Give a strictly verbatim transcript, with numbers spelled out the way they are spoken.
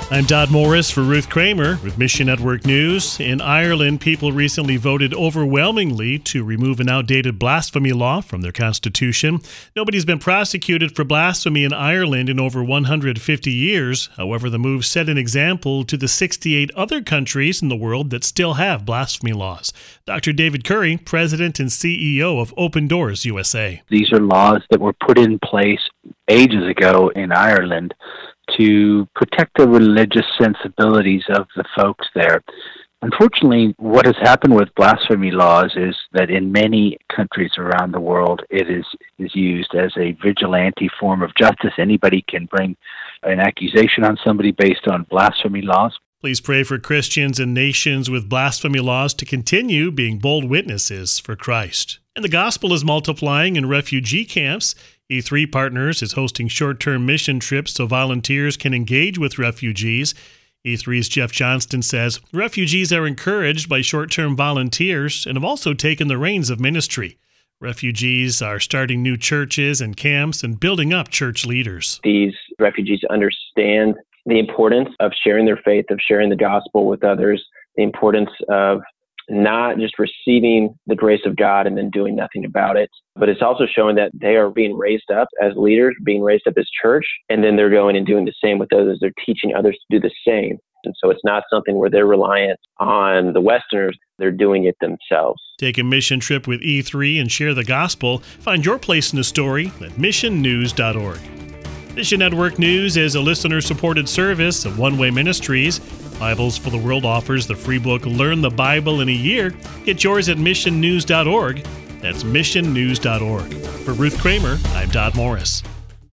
I'm Dodd Morris for Ruth Kramer with Mission Network News. In Ireland, people recently voted overwhelmingly to remove an outdated blasphemy law from their constitution. Nobody's been prosecuted for blasphemy in Ireland in over one hundred fifty years. However, the move set an example to the sixty-eight other countries in the world that still have blasphemy laws. Doctor David Curry, President and C E O of Open Doors U S A. These are laws that were put in place ages ago in Ireland to protect the religious sensibilities of the folks there. Unfortunately, what has happened with blasphemy laws is that in many countries around the world, it is, is used as a vigilante form of justice. Anybody can bring an accusation on somebody based on blasphemy laws. Please pray for Christians and nations with blasphemy laws to continue being bold witnesses for Christ. And the gospel is multiplying in refugee camps. E three Partners is hosting short-term mission trips so volunteers can engage with refugees. E three's Jeff Johnston says refugees are encouraged by short-term volunteers and have also taken the reins of ministry. Refugees are starting new churches and camps and building up church leaders. These refugees understand the importance of sharing their faith, of sharing the gospel with others, the importance of not just receiving the grace of God and then doing nothing about it, but it's also showing that they are being raised up as leaders, being raised up as church, and then they're going and doing the same with others. They're teaching others to do the same. And so it's not something where they're reliant on the Westerners. They're doing it themselves. Take a mission trip with E three and share the gospel. Find your place in the story at mission news dot org. Mission Network News is a listener-supported service of One Way Ministries. Bibles for the World offers the free book Learn the Bible in a Year. Get yours at mission news dot org. That's mission news dot org. For Ruth Kramer, I'm Dodd Morris.